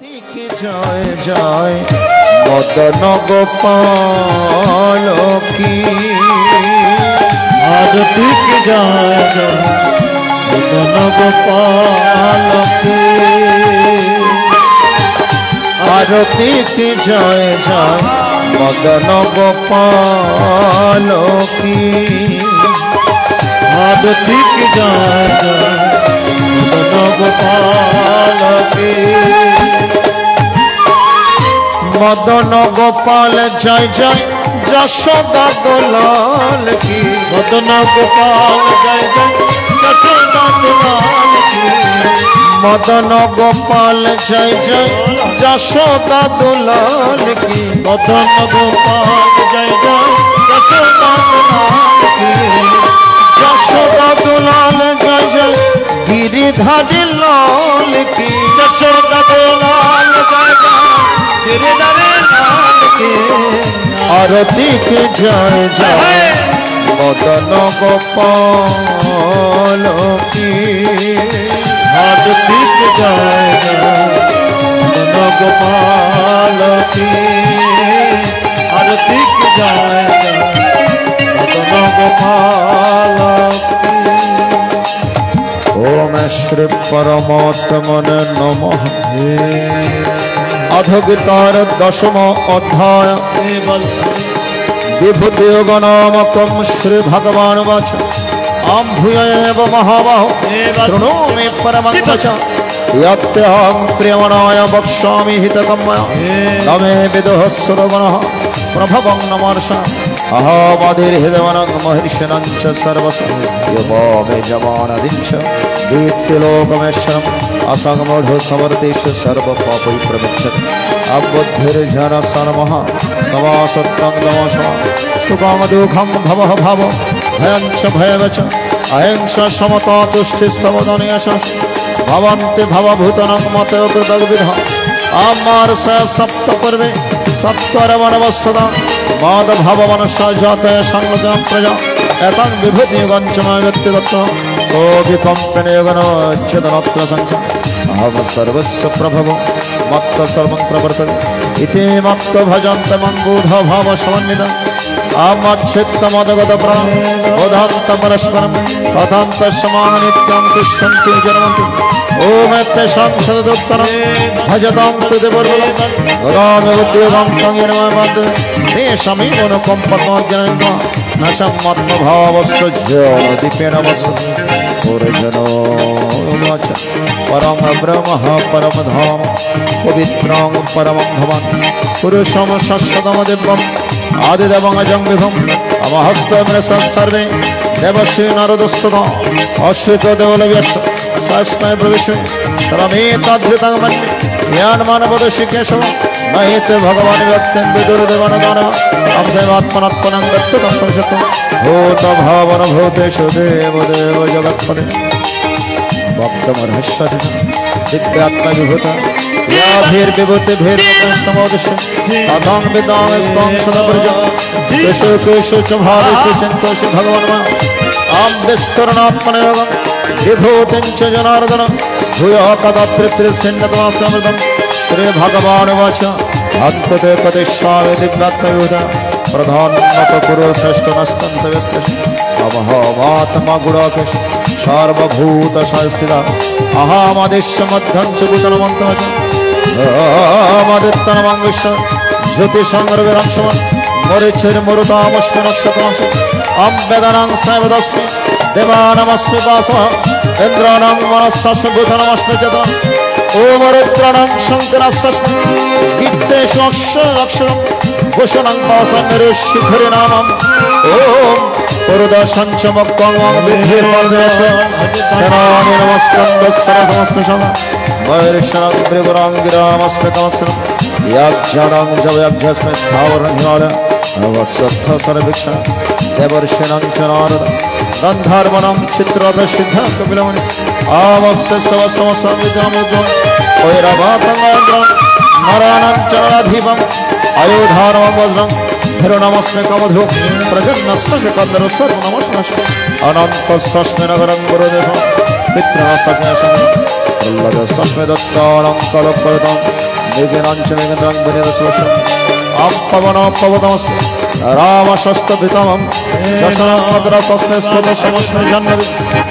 की जय जय मदन गोपाल की आरती की जय जय मदन गोपाल की आरती की जय जय मदन गोपाल की आरती की जय जय मदन गोपाल की मदन गोपाल जय जय यशोदा दुलाल की मदन गोपाल जय जय यशोदा दुलाल की मदन गोपाल जय जय यशोदा दुलाल की मदन गोपाल जय जय यशोदा दुलाल की यशोदा दुलाल जय जय गिरिधारी लाल की यशोदा दुलाल जय जय गिरिधारी लाल की आरती की जय जय मदन गोपाल की आरती की जय जय मदन गोपाल की आरती की जय जय मदन गोपाल की। ओम श्री परमात्मने नमः। अधोगीतार दशम अध्याय विभूति योग नामकम श्री भगवान वच आम भूय एव महाबाहो शृणु मे परमं वच यत्तेऽहं प्रियमनाय वक्ष्यामि हितकम्मया न मे विदुः सुरगुणः प्रभवं नमर्ष अहमधिर्हृदवनं महर्षिणं च सर्वस्य यो मे जमानदिञ्च दीप्तिलोकमेश्वरम् असंमूढो समर्तेषु सर्वपापै प्रमुच्यते अबुद्धिर्जन सन्मः समासत्तं नमः सुखं दुःखं भवः भवो भयं च भयवच अहिंसा समता तुष्टिस्तवदनयश भवन्ति भवभूतनं मतो कृतविधः आमार्ष सप्त पूर्वे सत्वरवनवस्थदा माद भवमनसा जातय संगतं प्रजा एतं विभूतियुगं च मम व्यक्तिगतं सोऽविकम्पनेगनोच्यतनत्र संसा अहं सर्वस्य प्रभवो मत्त सर्वं प्रवर्तते इति मत्त भजन्त मङ्गूढ भाव समन्वितम् आमच्छित्तमदगतप्राण बोधान्त परस्परं कथान्त समान नित्यं तिष्ठन्ति जन्मन्ति ॐ तेषां सदुत्तरं भजतां कृते वर्वलं ददामि उद्योगं तं निर्ममन्ते तेषामेव अनुकम्पतोज्ञानन्तो न सम्मत्मभावस्तु ज्योतिपेन वस्तु पुरजनो वाच परम ब्रह्म परम धाम पवित्रं परमं भवन् पुरुषं शाश्वतं दिव्यम् आदिदेवं अजं विभुम् अमहस्तमेन सर्वे देवश्री नारदस्तुतं अश्रितो देवलव्यस्य तस्मै प्रविश्य सर्वमेतद्धृतं मन्ये ज्ञानमानवदस्य केशवं नहिते भगवान् व्यक्तिं विदुर्देवनदानः अंशैवात्मनात्मनं दत्तं परिषत्तं भूतभावन भूतेषु देवदेव जगत्पते भक्तमर्हस्य दिव्यात्मविभूता याभिर्विभूतिभिर्मुखस्तमोदृश्य कथं विदां स्त्वं सदापर्यं केषु केषु च भावेषु चिन्तयसि भगवन् आं विस्तरणात्मनयोगं विभूतिं च जनार्दन भूयः कदा तृप्तिर्सिन्नतमास्यमृतं श्रीभगवानुवाच अन्तते कतिष्यामि दिव्यात्मविभूता प्रधानत कुरु श्रेष्ठनस्तन्तव्यस्तस्य अमहमात्मा गुणाकेश सर्वभूतसंस्थिता अहमदिश्य मध्यं च भूतनमन्तः च अहमदित्तनमं विश्व ज्योतिषङ्गरविरंशमन् मरीचिर्मरुतामस्मि नक्षत्रमस्मि अम्बेदनं सैवदस्मि देवानमस्मि वासवः इन्द्राणां मनस्सस्मि भूतनमस्मि चेतनम् ओम रुद्राणां शङ्करस्मि वित्तेषु अक्षरम् भूषणं वासनिरीशिखरिनामम् ओम पुरुदशं च मक्कं विद्धिर्मन्दिरस्य शराणि नमस्कन्दस्सरसमस्मिषं वैर्षणं त्रिपुराङ्गिरामस्मितमत्सरं याज्ञानं जवयज्ञस्मि स्थावरं हिमालय अवसत्थ सर्वेक्षण देवर्षिणं च नारद गन्धर्वणं चित्ररथ सिद्धं कपिलमुनि आवस्य सवसमसंविद्यामुद्वं वैरवातङ्गेन्द्रं नराणां च नराधिपम् आयुधानं वज्रं हिरणमस्मि कमधु प्रजन्नस्य कन्दर सर्वनमस्मि अनन्तस्मि नगरं गुरुदेशं पितृणसज्ञसं प्रह्लादस्मि दत्तानं कलपरितं মেঘেনাঞ্চ মেঘেন্দ্রাং বিনিদস্বশম আপবন পবনমস্তে রামশস্তভিতমম যশনামদ্রসস্মে স্বতসমস্মে জাহ্নবী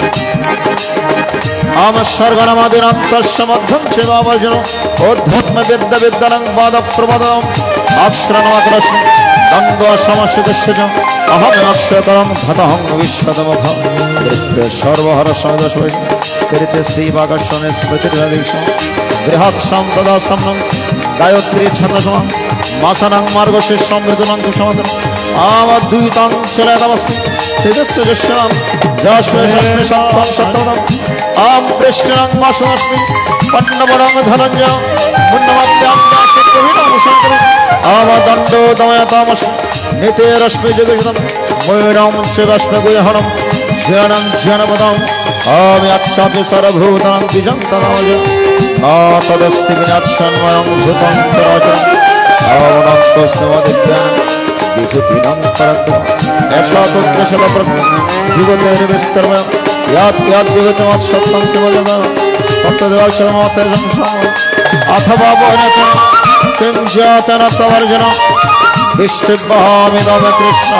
আমস্বর্গণমাদিনান্তস্য মধ্যম চ বাবর্জনো অধ্যাত্ম বিদ্যা বিদ্যানং বাদ প্রবদম অক্ষরণমাত্রস্মি দ্বন্দ্ব সমস্যদস্য চ অহম অক্ষতরম ভতহং বিশ্বতমুখ দৃপ্তে সর্বহর সমদস্বৈ করিতে শ্রীবাকর্ষণে স্মৃতির্ভীষ বৃহৎসম তদা সম্নম গায়ত্রী ছন্দসমম মাসনাং মার্গশীর্ষম মৃদুনাং কুসমাদম আমদ্বৈতাং চলেদমস্মি তেজস্ব যশ্বরাম যস্মে শস্মে সত্যম সত্যম আম কৃষ্ণাং মাসনস্মি পন্নবরং ধনঞ্জয় মুন্নমাত্যাং সত্যভিনং শঙ্করং আমদণ্ডো দময়তামস্মি নিতেরস্মি যুগশতম ময়ূরং চ রস্মি গুহনম জ্ঞানং জ্ঞানপদম আমি আচ্ছাপি সর্বভূতাং দ্বিজং তদামজ তদস্তি বিনাৎসন্ময়ং ভূতং চরাচরং অনন্তস্মদিজ্ঞান বিভূতিনং পরন্তুম এষা তদ্দেশদ বিগতের্বিস্তর্ময় ইয়াৎ ইয়াৎ বিগতমৎসত্যং শ্রীমদ্যদম তত্তদেবাক্ষরমতেজং সম অথবা বহনতম কিং জাতন তবর্জন বিষ্টিবহামিদম কৃষ্ণ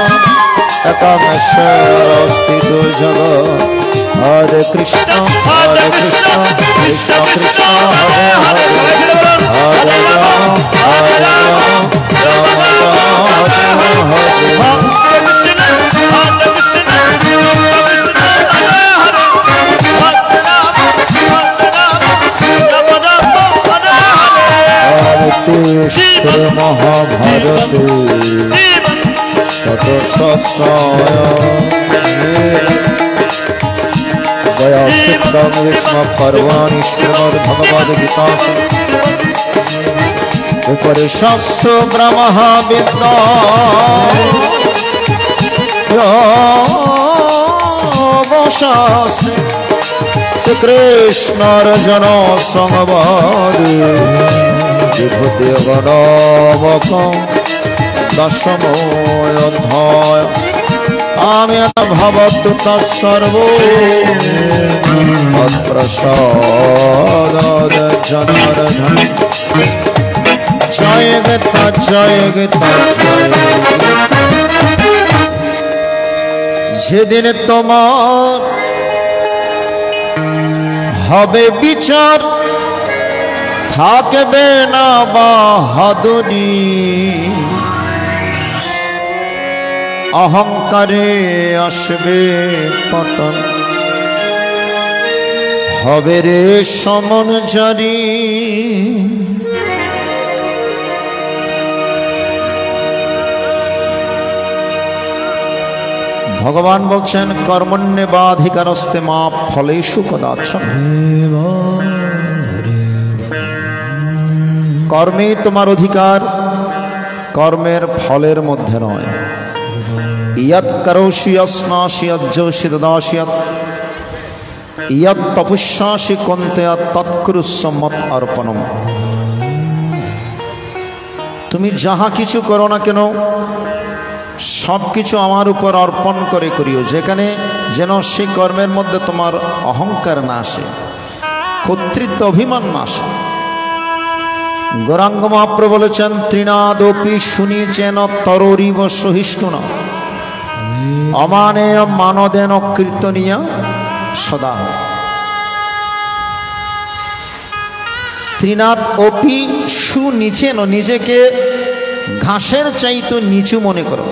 একমেশ্বরস্তি দুর্জগৎ হরে কৃষ্ণ কৃষ্ণ কৃষ্ণ হরে হরে হরে রাম রাম রাম হরে হরে মহাভারতে দয়াসিদ্ধং বিষ্ণু পর্বাণি শ্রীমদ্ভগবদ্গীতা উপরিষৎসু ব্রহ্ম বিদ্যা শ্রীকৃষ্ণার্জুন সংবাদে বিভূতি গণমকং দশমোऽধ্যায় আমি ভবতু তৎসর্ব তৎপ্রসাদাদ জনার্দন জয় গীতা জয় গীতা জয় যেদিন তোমার হবে বিচার থাকবে না বাহাদুরি অহংকারে আসবে পতন হবে রে সমন জারি ভগবান বলছেন কর্মণ্যেবাধিকারস্তে মা ফলেষু কদাচন কর্মে তোমার অধিকার কর্মের ফলের মধ্যে নয় ইয়ৎ করোষি অস্নাসি অজ্জোষি দদাসি ইয়ৎ তপস্যাসি কন্তে তৎকুরুস্ব মত অর্পণম তুমি যাহা কিছু করো না কেন সব কিছু আমার উপর অর্পণ করে করিও যেখানে যেন সেই কর্মের মধ্যে তোমার অহংকার না আসে কর্তৃত্ব অভিমান না আসে গৌরাঙ্গ মহাপ্রভু বলেছেন তৃণাদপি শুনিছেন তররিব সহিষ্ণুনা অমানেয় মানদেন কীর্তনীয় সদা তৃণাদ অপি সুনিচেন নিজেকে ঘাসের চাইতে নিচু মনে করো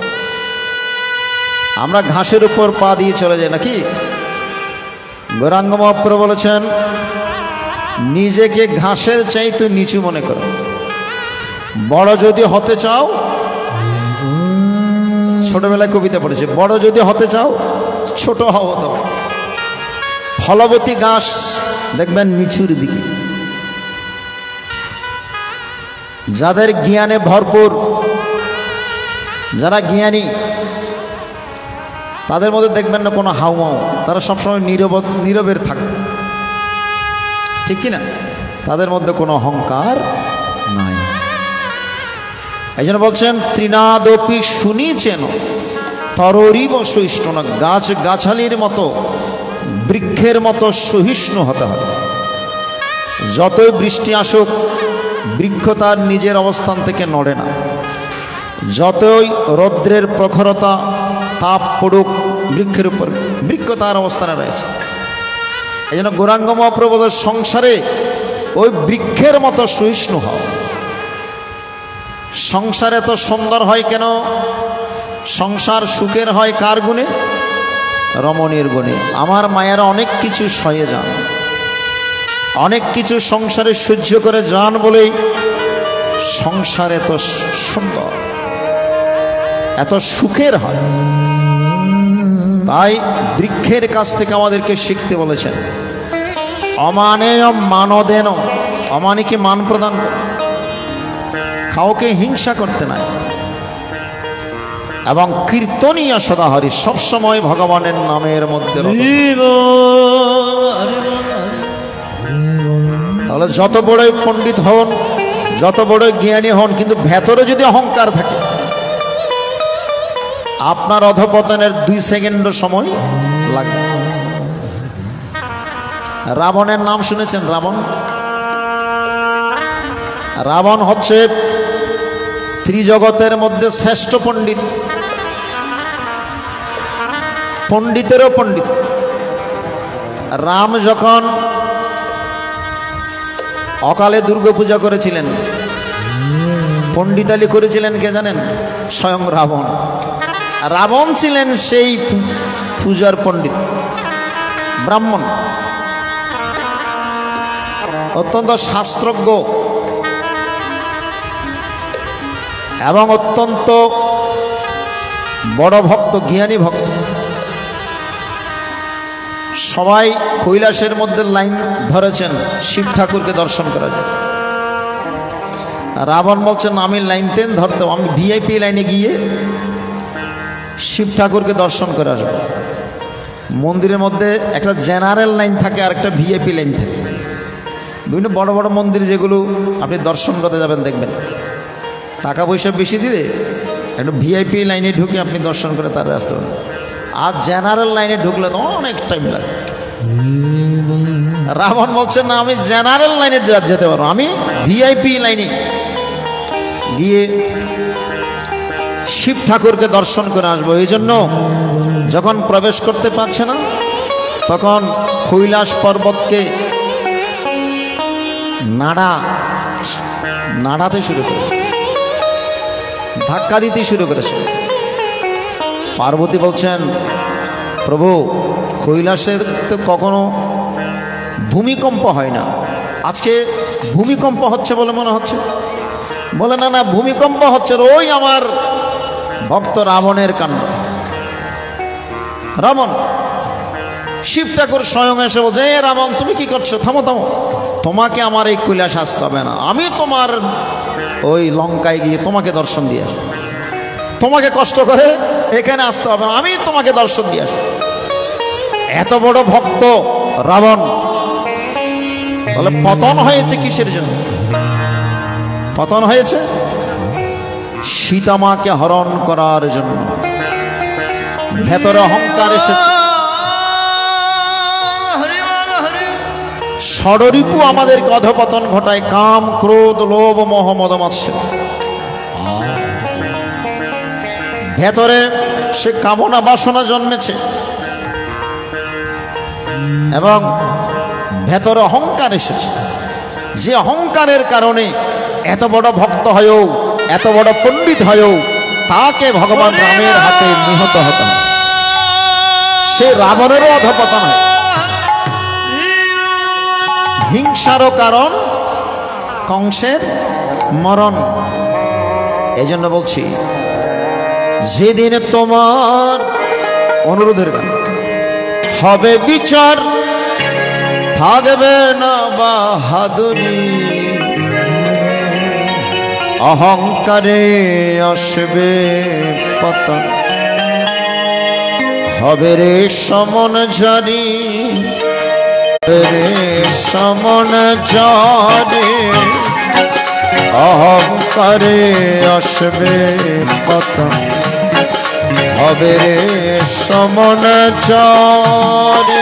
আমরা ঘাসের উপর পা দিয়ে চলে যাই নাকি গৌরাঙ্গ মহাপ্রভু বলেছেন নিজেকে ঘাসের চাইতে নিচু মনে করো বড় যদি হতে চাও ছোটবেলায় কবিতা পড়েছে বড় যদি হতে চাও ছোট হও তবে ফলবতী ঘাস দেখবেন নিচুর দিকে যাদের জ্ঞানে ভরপুর যারা জ্ঞানী তাদের মধ্যে দেখবেন না কোনো হাউমাউ তারা সবসময় নীরবের থাকবে ঠিক কিনা তাদের মধ্যে কোনো অহংকার নাই এই জন্য বলছেন তৃণাদপি শুনিছেন তররিব সহিষ্ণু গাছ গাছালির মতো বৃক্ষের মতো সহিষ্ণু হতে হবে যতই বৃষ্টি আসুক বৃক্ষ তার নিজের অবস্থান থেকে নড়ে না। যতই রৌদ্রের প্রখরতা তাপ পড়ুক বৃক্ষের উপর, বৃক্ষ তার অবস্থানে রয়েছে। এই জন্য গৌরাঙ্গ মহাপ্রভুদের সংসারে ওই বৃক্ষের মতো সহিষ্ণু হও। সংসার এত সুন্দর হয় কেন? সংসার সুখের হয় কার গুণে? রমণীর গুণে। আমার মায়েরা অনেক কিছু সয়ে যান, অনেক কিছু সংসারে সহ্য করে যান বলেই সংসার এত সুন্দর, এত সুখের হয়। তাই বৃক্ষের কাছ থেকে আমাদেরকে শিখতে বলেছেন। অমানেয় মানদেন, অমানিকে মান প্রদান করে, কাউকে হিংসা করতে নাই। এবং কীর্তনীয় সদাহরি, সবসময় ভগবানের নামের মধ্যে। তাহলে যত বড়ই পণ্ডিত হন, যত বড়ই জ্ঞানী হন, কিন্তু ভেতরে যদি অহংকার থাকে, আপনার অধপতনের 2 সেকেন্ড সময় লাগবে। রাবণের নাম শুনেছেন? রাবণ হচ্ছে ত্রিজগতের মধ্যে শ্রেষ্ঠ পণ্ডিত, পণ্ডিতেরও পণ্ডিত। রাম যখন অকালে দুর্গাপূজা করেছিলেন, পণ্ডিতালি করেছিলেন কে জানেন? স্বয়ং রাবণ। রাবণ ছিলেন সেই পূজার পণ্ডিত, ব্রাহ্মণ, অত্যন্ত শাস্ত্রজ্ঞ এবং অত্যন্ত বড় ভক্ত, জ্ঞানী ভক্ত। সবাই কৈলাসের মধ্যে লাইন ধরেছেন শিব ঠাকুরকে দর্শন করার জন্য। রাবণ বলছেন, আমি লাইন ধরতাম, আমি ভিআইপি লাইনে গিয়ে শিব ঠাকুরকে দর্শন করে আসবো। মন্দিরের মধ্যে একটা জেনারেল লাইন থাকে আর একটা ভিআইপি লাইন থাকে। বিভিন্ন বড় বড় মন্দির যেগুলো আপনি দর্শন করতে যাবেন, দেখবেন টাকা পয়সা বেশি দিলে একটা ভিআইপি লাইনে ঢুকে আপনি দর্শন করে তার আসতে পারেন। আর জেনারেল লাইনে ঢুকলে তো অনেক টাইম লাগে। রাবণ বলছেন, না, আমি জেনারেল লাইনে যেতে পারবো, আমি ভিআইপি লাইনে গিয়ে শিব ঠাকুরকে দর্শন করে আসবো। এই জন্য যখন প্রবেশ করতে পারছে না, তখন কৈলাস পর্বতকে নাড়াতে শুরু করেছে, ধাক্কা দিতে শুরু করেছে। পার্বতী বলছেন, প্রভু, কৈলাসে তো কখনো ভূমিকম্প হয় না, আজকে ভূমিকম্প হচ্ছে বলে মনে হচ্ছে। বলে, না না, ভূমিকম্প হচ্ছে ওই আমার ভক্ত রাবণের কাণ্ড। রাবণ, শিব ঠাকুর স্বয়ং এসে বলছে, এ রাবণ, তুমি কি করছো? থামো থামো, তোমাকে আমার এই কৈলাস আসতে হবে না, আমি তোমার ওই লঙ্কায় গিয়ে তোমাকে দর্শন দিয়ে আসবো। তোমাকে কষ্ট করে এখানে আসতে হবে না, আমি তোমাকে দর্শন দিয়ে আসবো। এত বড় ভক্ত রাবণ। তাহলে পতন হয়েছে কিসের জন্য? পতন হয়েছে সীতামাকে হরণ করার জন্য। ভেতরে অহংকার এসেছে। ষড়রিপু আমাদেরকে অধপতন ঘটায়, কাম, ক্রোধ, লোভ, মোহ, মদ, মাৎসর্য। ভেতরে সে কামনা বাসনা জন্মেছে এবং ভেতরে অহংকার এসেছে। যে অহংকারের কারণে এত বড় ভক্ত হয়েও, এত বড় পণ্ডিত হয়েও তাকে ভগবান রামের হাতে নিহত হতে হয়। সে রাবণেরও অধপতন হয়। হিংসারও কারণ কংসের মরণ। এই জন্য বলছি, যেদিন তোমার অনুরোধের গান হবে বিচার, থাকবে না বাহাদুরি, অহংকারে আসবে পতন, হবে রে সমন জারি, রে সমন জারি, অহংকারে আসবে পতন, হবে রে সমন জারি।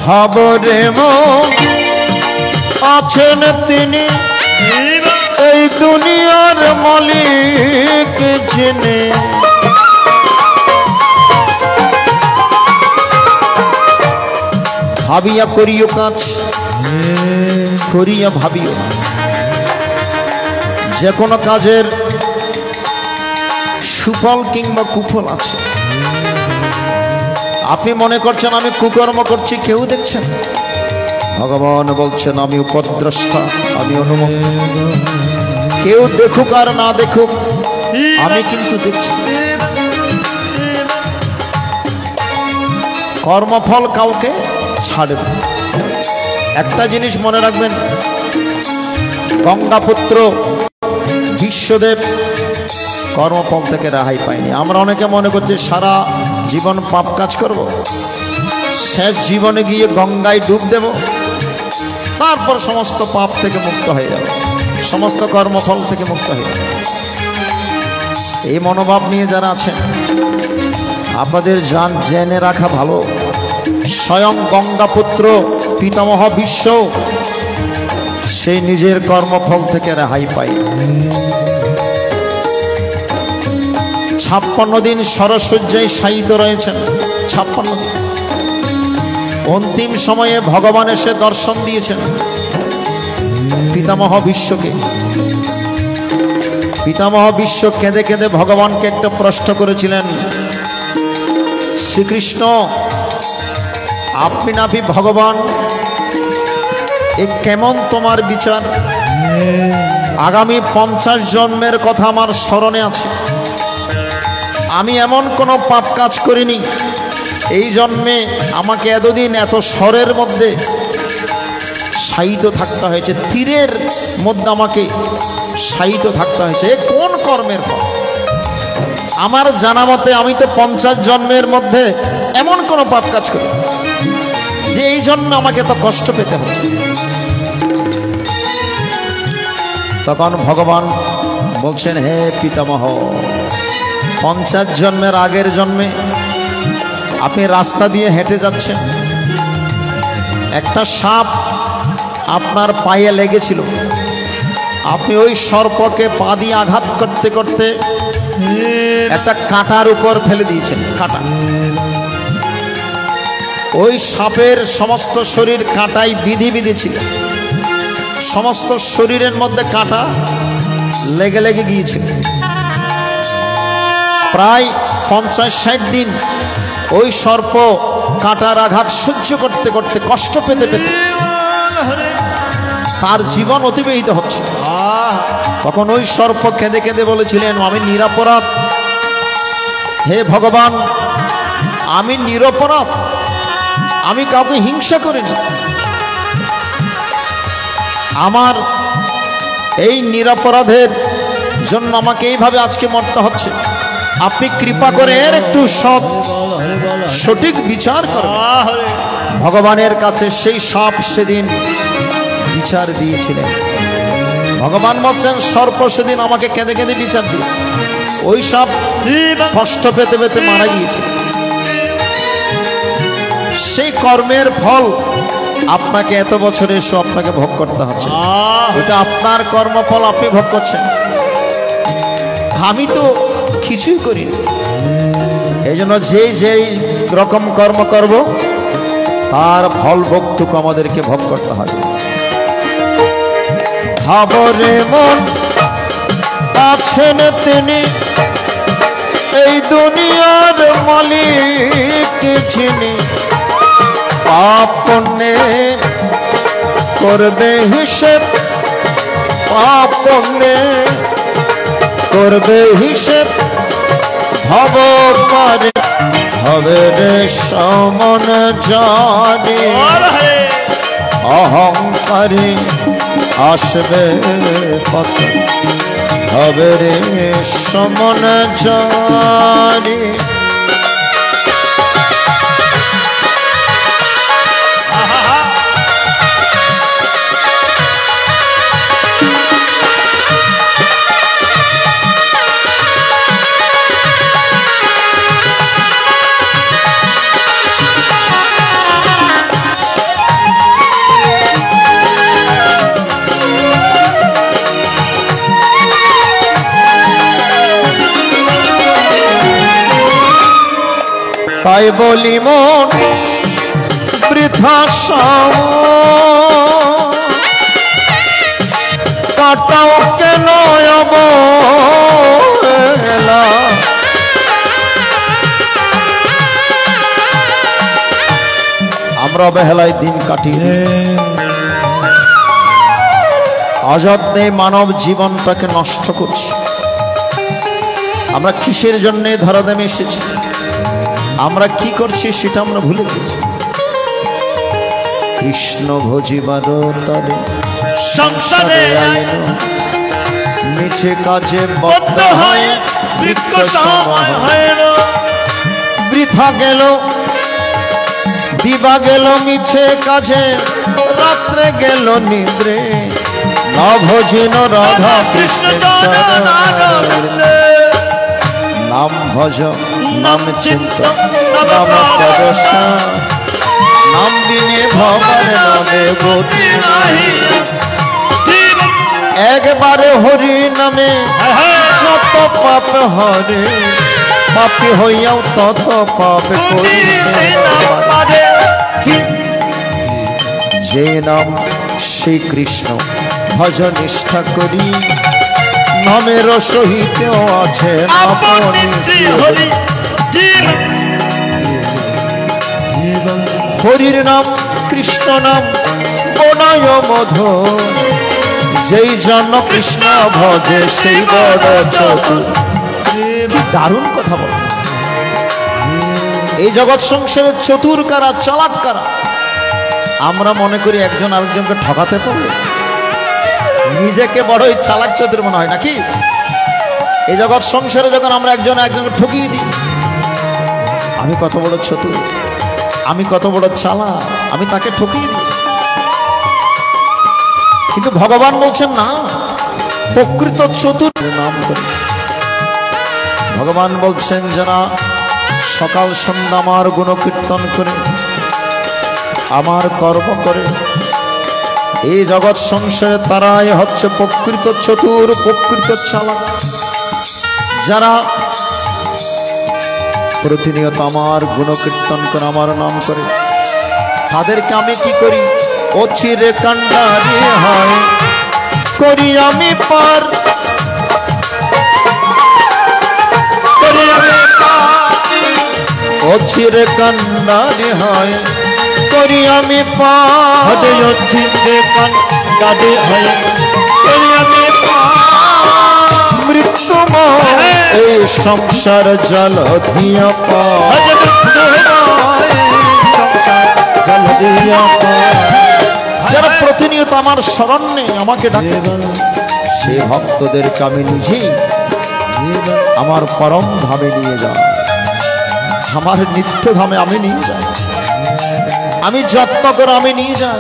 ভাবরে মন আছেন তিনি এই দুনিয়ার মালিক জেনে। ভাবিয়া করিও কাজ, করিয়া ভাবিও। যে কোনো কাজের সুফল কিংবা কুফল আছে। আপনি মনে করছেন আমি কুকর্ম করছি, কেউ দেখছেন? ভগবান বলছেন আমি উপদ্রষ্টা, আমি অনুমত। কেউ দেখুক আর না দেখুক, আমি কিন্তু দেখছি। কর্মফল কাউকে ছাড়বে। একটা জিনিস মনে রাখবেন, গঙ্গাপুত্র বিশ্বদেব কর্মফল থেকে রেহাই পায়নি। আমরা অনেকে মনে করছি সারা জীবন পাপ কাজ করব, শেষ জীবনে গিয়ে গঙ্গায় ডুব দেব, তারপর সমস্ত পাপ থেকে মুক্ত হয়ে যাব, সমস্ত কর্মফল থেকে মুক্ত হয়ে যাব। এই মনোভাব নিয়ে যারা আছেন আপনাদের জেনে রাখা ভালো, স্বয়ং গঙ্গাপুত্র পিতামহ বিশ্ব সেই নিজের কর্মফল থেকে রেহাই পায়। 56 দিন সরসজ্জায় শায়িত রয়েছেন, 56 দিন। অন্তিম সময়ে ভগবান এসে দর্শন দিয়েছেন পিতামহ বিশ্বকে। পিতামহ বিশ্ব কেঁদে কেঁদে ভগবানকে একটা প্রশ্ন করেছিলেন, শ্রীকৃষ্ণ আপনি নাভি ভগবান, এ কেমন তোমার বিচার? আগামী 50 জন্মের কথা আমার স্মরণে আছে। আমি এমন কোনো পাপ কাজ করিনি, এই জন্মে আমাকে এতদিন এত স্বরের মধ্যে শায়িত থাকতে হয়েছে, তীরের মধ্যে আমাকে শায়িত থাকতে হয়েছে। এ কোন কর্মের ফল? আমার জানা মতে আমি তো 50 জন্মের মধ্যে এমন কোনো পাপ কাজ করি যে এই জন্য আমাকে তো কষ্ট পেতে হচ্ছে। তখন ভগবান বলছেন, হে পিতামহ, 50 জন্মের আগের জন্মে আপনি রাস্তা দিয়ে হেঁটে যাচ্ছেন, একটা সাপ আপনার পায়ে লেগেছিল, আপনি ওই সর্পকে পা দিয়ে আঘাত করতে করতে একটা কাঁটার উপর ফেলে দিয়েছেন। কাঁটা, ওই সাপের সমস্ত শরীর কাঁটায় বিধি বিধি ছিল, সমস্ত শরীরের মধ্যে কাঁটা লেগে লেগে গিয়েছিল। প্রায় 50-60 দিন ওই সর্প কাঁটার আঘাত সহ্য করতে করতে, কষ্ট পেতে পেতে তার জীবন অতিবাহিত হচ্ছে। তখন ওই সর্প কেঁদে কেঁদে বলেছিলেন, আমি নিরপরাধ, হে ভগবান আমি নিরপরাধ, আমি কাউকে হিংসা করিনি, আমার এই নিরপরাধের জন্য আমাকে এইভাবে আজকে মরতে হচ্ছে। আপনি কৃপা করে এর একটু সঠিক বিচার করবেন। ভগবানের কাছে সেই সাপ সেদিন বিচার দিয়েছিলেন। ভগবান বলছেন, সর্প সেদিন আমাকে কেঁদে কেঁদে বিচার দিয়েছে, ওই সাপ কষ্ট পেতে পেতে মারা গিয়েছে। সেই কর্মের ফল আপনাকে এত বছরে এসে আপনাকে ভোগ করতে হচ্ছে। এটা আপনার কর্মফল, আপনি ভোগ করছেন। আমি তো কিছুই করি না। এই জন্য যেই রকম কর্ম করব তার ফল ভোগটুকু আমাদেরকে ভোগ করতে হবে। ভাবরে মন আছেন তিনি এই দুনিয়ার মালিক যিনি, পাপ পুণ্যের করবে হিসেব, পাপ পুণ্যের করবে হিসেব, ভব পারে হবে রে সমন জানে, অহংকারে আসবে পতন, হবে রে সমন জানে। তাই বলি মন বৃথা কাটাও কেন অবহেলা। আমরা অবহেলায় দিন কাটিয়ে অযত্নে মানব জীবনটাকে নষ্ট করছি। আমরা কিসের জন্য ধরাধামে এসেছি, আমরা কি করছি সেটা আমরা ভুলে গেছি। কৃষ্ণ ভজিবার তরে সংসারে আইন মিছে কাজে বদ্ধ হয় বৃক্ষ সময় হয় না। বৃথা গেল দিবা গেল মিছে কাজে, রাত্রে গেল নিদ্রে, না ভজিন রাধা কৃষ্ণ নাম ভজ নাম চিন্ত নাম পরশা, নাম বিনে ভবার নামে গতি নাহি। একবারে হরি নামে যত পাপ হরে, পাপী হইয়াও তত পাপ করিতে পারে। যে নাম শ্রী কৃষ্ণ ভজ নিষ্ঠা করি, নামের সহিত আছে আপনি হরি। হরির নাম কৃষ্ণ নাম বনয় মধু, যেই জন কৃষ্ণ ভজে সেই বড় চতুর। কি দারুণ কথা বল। এই জগৎ সংসারের চতুর কারা, চালাক কারা? আমরা মনে করি একজন আরেকজনকে ঠকাতে পারবে, নিজেকে বড়ই চালাক চতুর মনে হয় নাকি? এই জগৎ সংসারে যখন আমরা একজন একজনকে ঠকিয়ে দিই, আমি কত বড় চতুর, আমি কত বড় চালাক, আমি তাকে ঠকিয়ে দিই। কিন্তু ভগবান বলছেন না, প্রকৃত চতুর নাম করে। ভগবান বলছেন যারা সকাল সন্ধ্যা আমার গুণকীর্তন করে, আমার কর্ম করে, এই জগৎ সংসারে তারাই হচ্ছে প্রকৃত চতুর, প্রকৃত চালাক। যারা প্রতিনিয়ত আমার গুণকীর্তন করে, আমার নাম করে, তাদেরকে আমি কি করি? অচিরে কান্ডারি হয় করি আমি পার, অচিরে কান্ডারি হয় করি আমি পার, মৃত্যুময় এই সংসার জল দিয়া পার। যারা প্রতিনিয়ত আমার শরণে আমাকে ডাকে, সে ভক্তদেরকে আমি নিজেই আমার পরম ধামে নিয়ে যাই, আমার নিত্য ধামে আমি নিয়ে যাই, আমি যত্ন করে আমি নিয়ে যাই।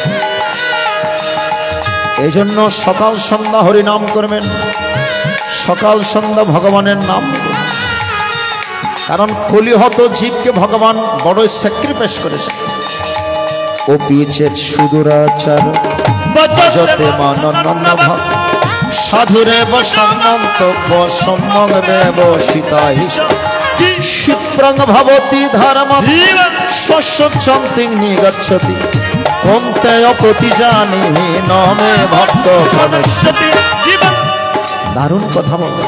এই জন্য সকাল সন্ধ্যা হরি নাম করবেন, সকাল সন্ধ্যা ভগবানের নাম করবেন। কারণ কলিহত জীবকে ভগবান বড় স্যাক্রিফাইস করেছে। ও পিচেত সুদূরাচার ভজতে মানন্য ভাব, সাধুরে বসন্তব্য সম্যক ব্যবসিতা ক্ষিপ্রং ভবতি ধর্ম শস্যন্তি নিগচ্ছতি, কন্তে অপতি জানি নমে ভক্ত প্রণশ্যতি। দারুণ কথা বলে।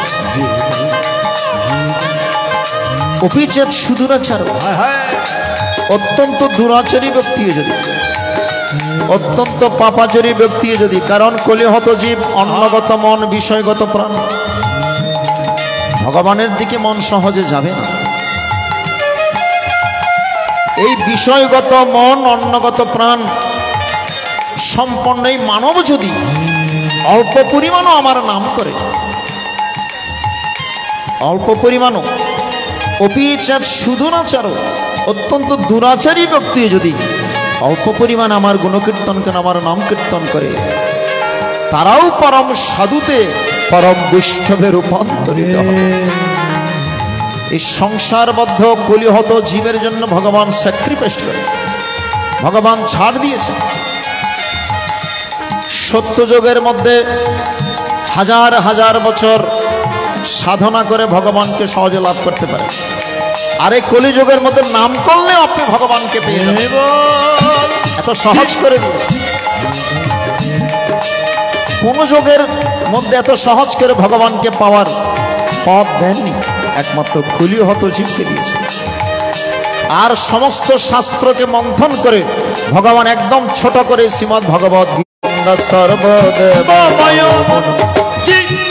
অপিচেত সুদূরাচার, অত্যন্ত দুরাচারী ব্যক্তি যদি, অত্যন্ত পাপাচারী ব্যক্তি যদি, কারণ কলিহত জীব অন্নগত মন, বিষয়গত প্রাণ, ভগবানের দিকে মন সহজে যাবে না। এই বিষয়গত মন, অন্নগত প্রাণ সম্পন্ন এই মানব যদি অল্প পরিমাণও আমার নাম করে, অল্প পরিমাণও, অপিচার সুদূরাচার, অত্যন্ত দুরাচারী ব্যক্তি যদি অল্প পরিমাণ আমার গুণকীর্তন করে, আমার নাম কীর্তন করে, তারাও পরম সাধুতে, পরম বৈষ্ণবে রূপান্তরিত হবে। এই সংসারবদ্ধ কলিহত জীবের জন্য ভগবান স্যাক্রিফাইস করে, ভগবান ছাড় দিয়েছে। সত্যযুগের মধ্যে হাজার হাজার বছর সাধনা করে ভগবানকে সহজে লাভ করতে পারে, আর এই কলিযুগের মধ্যে নাম করলেও আপনি ভগবানকে পেয়ে যাবেন। বল এত সহজ করে দিয়েছে। কোন যুগের মধ্যে এত সহজ করে ভগবানকে পাওয়ার পথ দেননি, একমাত্র কলি হতচিৎকে দিয়েছে। আর সমস্ত শাস্ত্রকে মন্থন করে ভগবান একদম ছোট করে শ্রীমদ্ ভগবদ্ গীতা সর্বদেব বাবায় মন